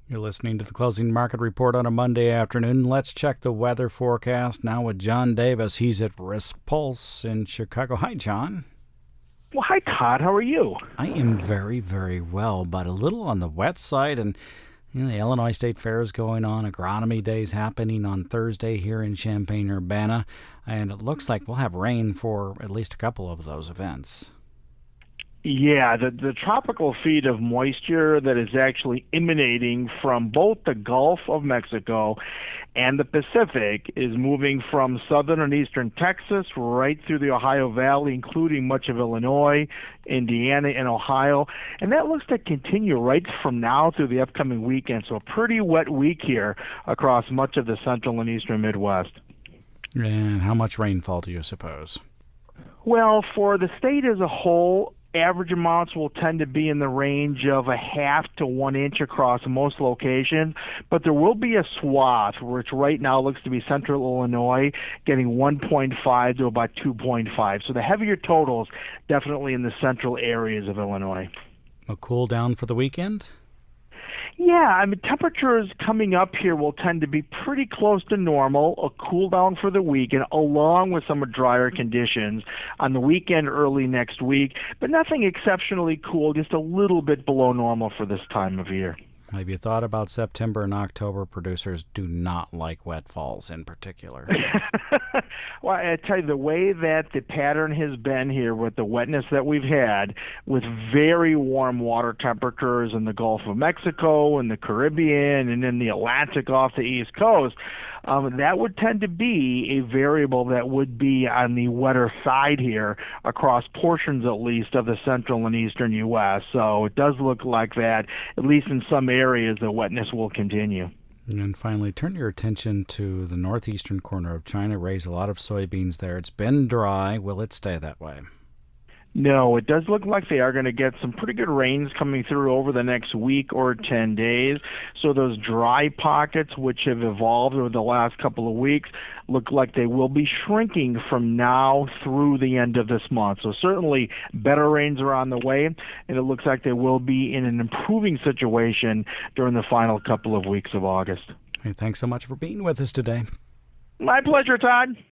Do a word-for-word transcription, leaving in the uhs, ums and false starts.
You're listening to the Closing Market Report on a Monday afternoon. Let's check the weather forecast now with John Davis. He's at Risk Pulse in Chicago. Hi, John. Well, hi, Todd. How are you? I am very, very well, but a little on the wet side. And you know, the Illinois State Fair is going on. Agronomy Day is happening on Thursday here in Champaign-Urbana. And it looks like we'll have rain for at least a couple of those events. Yeah, the, the tropical feed of moisture that is actually emanating from both the Gulf of Mexico and the Pacific is moving from southern and eastern Texas right through the Ohio Valley, including much of Illinois, Indiana, and Ohio. And that looks to continue right from now through the upcoming weekend. So a pretty wet week here across much of the central and eastern Midwest. And how much rainfall do you suppose? Well, for the state as a whole, average amounts will tend to be in the range of a half to one inch across most locations, but there will be a swath, which right now looks to be central Illinois, getting one point five to about two point five. So the heavier totals definitely in the central areas of Illinois. A cool down for the weekend? Yeah, I mean, temperatures coming up here will tend to be pretty close to normal, a cool down for the weekend, along with some drier conditions on the weekend early next week, but nothing exceptionally cool, just a little bit below normal for this time of year. Have you thought about September and October? Producers do not like wet falls in particular. Well, I tell you, the way that the pattern has been here with the wetness that we've had, with very warm water temperatures in the Gulf of Mexico and the Caribbean and in the Atlantic off the East Coast, um, that would tend to be a variable that would be on the wetter side here across portions, at least, of the central and eastern U S. So it does look like that, at least in some areas, the wetness will continue. And finally, turn your attention to the northeastern corner of China. Raise a lot of soybeans there. It's been dry. Will it stay that way? No, it does look like they are going to get some pretty good rains coming through over the next week or ten days. So those dry pockets, which have evolved over the last couple of weeks, look like they will be shrinking from now through the end of this month. So certainly better rains are on the way, and it looks like they will be in an improving situation during the final couple of weeks of August. Hey, thanks so much for being with us today. My pleasure, Todd.